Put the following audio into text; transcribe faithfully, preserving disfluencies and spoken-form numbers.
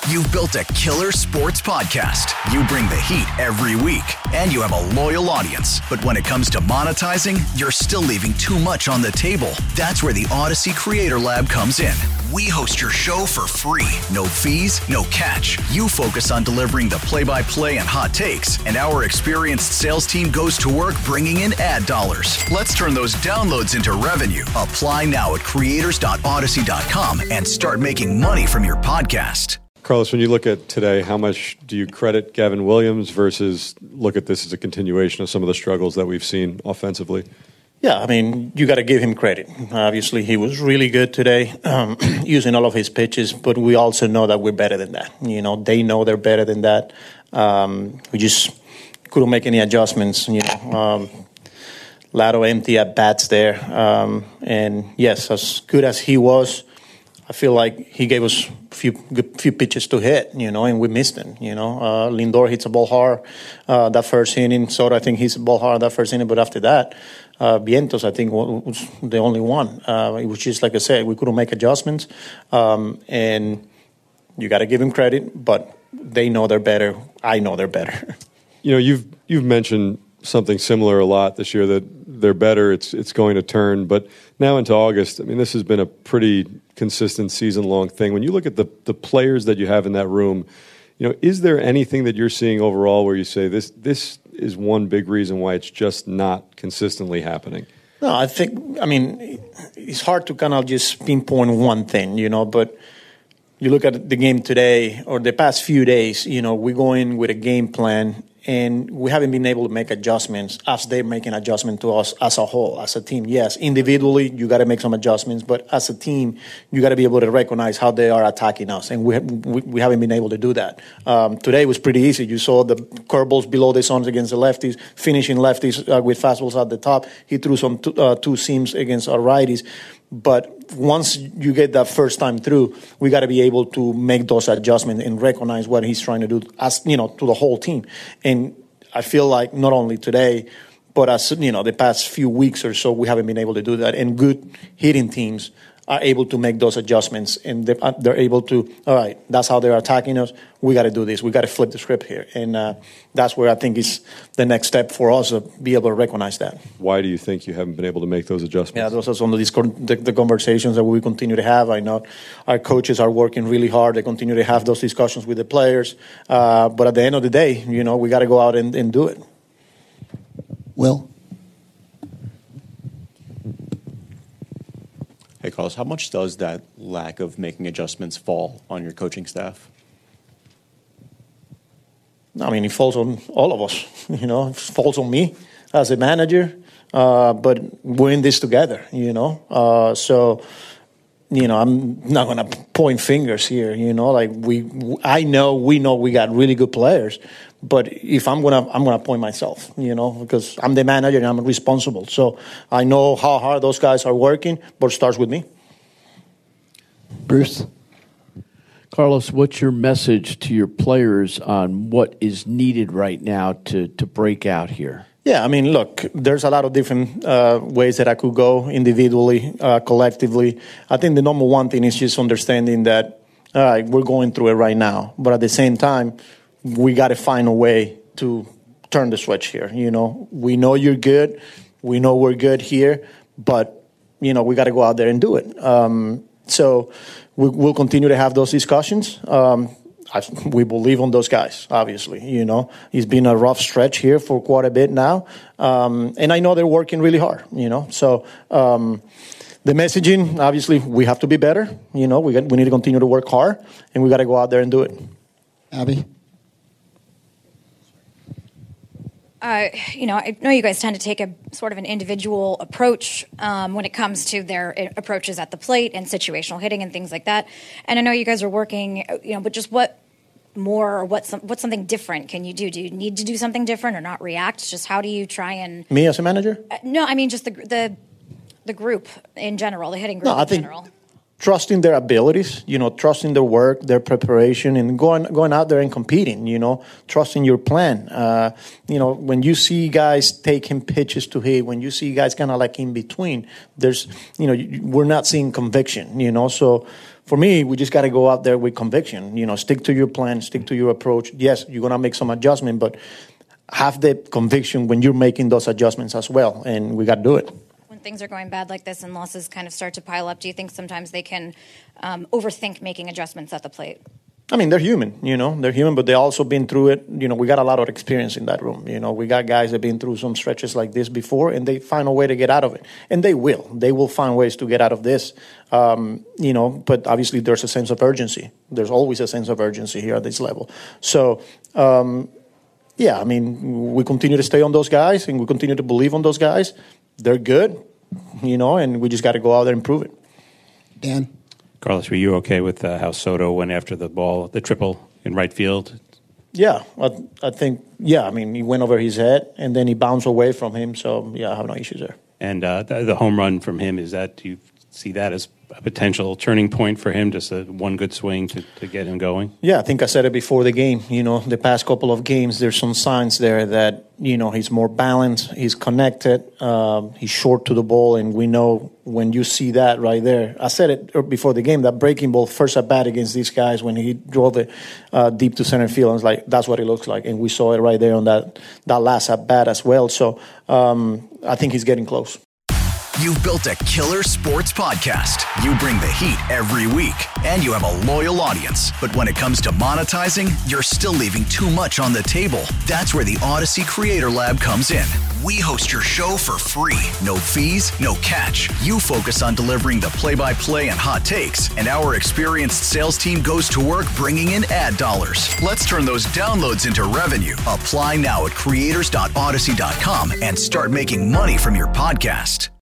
You've built a killer sports podcast. You bring the heat every week, and you have a loyal audience. But when it comes to monetizing, you're still leaving too much on the table. That's where the Odyssey Creator Lab comes in. We host your show for free. No fees, no catch. You focus on delivering the play-by-play and hot takes, and our experienced sales team goes to work bringing in ad dollars. Let's turn those downloads into revenue. Apply now at creators dot odyssey dot com and start making money from your podcast. Carlos, when you look at today, how much do you credit Gavin Williams versus look at this as a continuation of some of the struggles that we've seen offensively? Yeah, I mean, you got to give him credit. Obviously, he was really good today, um, using all of his pitches, but we also know that we're better than that. You know, they know they're better than that. Um, we just couldn't make any adjustments, you know. Um, a lot of empty at-bats there. Um, and, yes, as good as he was, I feel like he gave us a few good, few pitches to hit, you know, and we missed him, you know. Uh, Lindor hits a ball hard uh, that first inning. Soto, I think, hits a ball hard that first inning, but after that, Uh, Vientos, I think, was the only one. Uh, it was just, like I said, we couldn't make adjustments. Um, and you got to give him credit, but they know they're better. I know they're better. You know, you've you've mentioned something similar a lot this year, that they're better, it's it's going to turn. But now into August, I mean, this has been a pretty consistent season-long thing. When you look at the, the players that you have in that room, you know, is there anything that you're seeing overall where you say this this is one big reason why it's just not consistently happening? No, I think, I mean, it's hard to kind of just pinpoint one thing, you know, but you look at the game today or the past few days, you know, we go in with a game plan and we haven't been able to make adjustments as they're making adjustments to us as a whole, as a team. Yes, individually, you got to make some adjustments, but as a team, you got to be able to recognize how they are attacking us, and we we, we haven't been able to do that. Um, today was pretty easy. You saw the curveballs below the zones against the lefties, finishing lefties uh, with fastballs at the top. He threw some t- uh, two seams against our righties. But once you get that first time through, we got to be able to make those adjustments and recognize what he's trying to do, as you know, to the whole team. And I feel like not only today, but as you know, the past few weeks or so, we haven't been able to do that. And good hitting teams are able to make those adjustments, and they're, they're able to, all right, that's how they're attacking us. We got to do this. We got to flip the script here. And uh, that's where I think is the next step for us to be able to recognize that. Why do you think you haven't been able to make those adjustments? Yeah, those are some of the, the conversations that we continue to have. I know our coaches are working really hard. They continue to have those discussions with the players. Uh, but at the end of the day, you know, we got to go out and, and do it. Will? Hey, Carlos, how much does that lack of making adjustments fall on your coaching staff? I mean, it falls on all of us. You know, it falls on me as a manager. Uh, but we're in this together, you know. Uh, so, you know, I'm not going to point fingers here, you know. Like, we, I know, we know we got really good players. But if I'm going to, I'm going to point myself, you know, because I'm the manager and I'm responsible. So I know how hard those guys are working, but it starts with me. Bruce? Carlos, what's your message to your players on what is needed right now to, to break out here? Yeah, I mean, look, there's a lot of different uh, ways that I could go individually, uh, collectively. I think the number one thing is just understanding that, all right, we're going through it right now. But at the same time, we got to find a way to turn the switch here. You know, we know you're good. We know we're good here. But, you know, we got to go out there and do it. Um, so we, we'll continue to have those discussions. Um, I, we believe on those guys, obviously. You know, it's been a rough stretch here for quite a bit now. Um, and I know they're working really hard, you know. So um, the messaging, obviously, we have to be better. You know, we, got, we need to continue to work hard. And we got to go out there and do it. Abby? Uh, you know, I know you guys tend to take a sort of an individual approach um, when it comes to their approaches at the plate and situational hitting and things like that. And I know you guys are working, you know, but just what more or what's what's something different can you do? Do you need to do something different or not react? Just how do you try and me as a manager? Uh, no, I mean just the the the group in general, the hitting group no, I in think general. Trusting their abilities, you know, trusting their work, their preparation, and going going out there and competing, you know, trusting your plan. Uh, you know, when you see guys taking pitches to hit, when you see guys kind of like in between, there's, you know, we're not seeing conviction, you know. So for me, we just got to go out there with conviction. You know, stick to your plan, stick to your approach. Yes, you're going to make some adjustment, but have the conviction when you're making those adjustments as well, and we got to do it. When things are going bad like this and losses kind of start to pile up, do you think sometimes they can um, overthink making adjustments at the plate? I mean, they're human, you know, they're human, but they also been through it. You know, we got a lot of experience in that room. You know, we got guys that have been through some stretches like this before, and they find a way to get out of it. And they will. They will find ways to get out of this, um, you know, but obviously there's a sense of urgency. There's always a sense of urgency here at this level. So, um, yeah, I mean, we continue to stay on those guys, and we continue to believe on those guys. They're good, you know, and we just got to go out there and prove it. Dan? Carlos, were you okay with uh, how Soto went after the ball, the triple in right field? Yeah, I, I think, yeah, I mean, he went over his head, and then he bounced away from him, so, yeah, I have no issues there. And uh, the, the home run from him, is that, do you see that as a potential turning point for him, just a one good swing to, to get him going? Yeah, I think I said it before the game. You know, the past couple of games, there's some signs there that, you know, he's more balanced, he's connected, um, he's short to the ball, and we know when you see that right there. I said it before the game, that breaking ball first at bat against these guys when he drove it uh, deep to center field, I was like, that's what it looks like. And we saw it right there on that, that last at bat as well. So um, I think he's getting close. You've built a killer sports podcast. You bring the heat every week, and you have a loyal audience. But when it comes to monetizing, you're still leaving too much on the table. That's where the Odyssey Creator Lab comes in. We host your show for free. No fees, no catch. You focus on delivering the play-by-play and hot takes, and our experienced sales team goes to work bringing in ad dollars. Let's turn those downloads into revenue. Apply now at creators dot odyssey dot com and start making money from your podcast.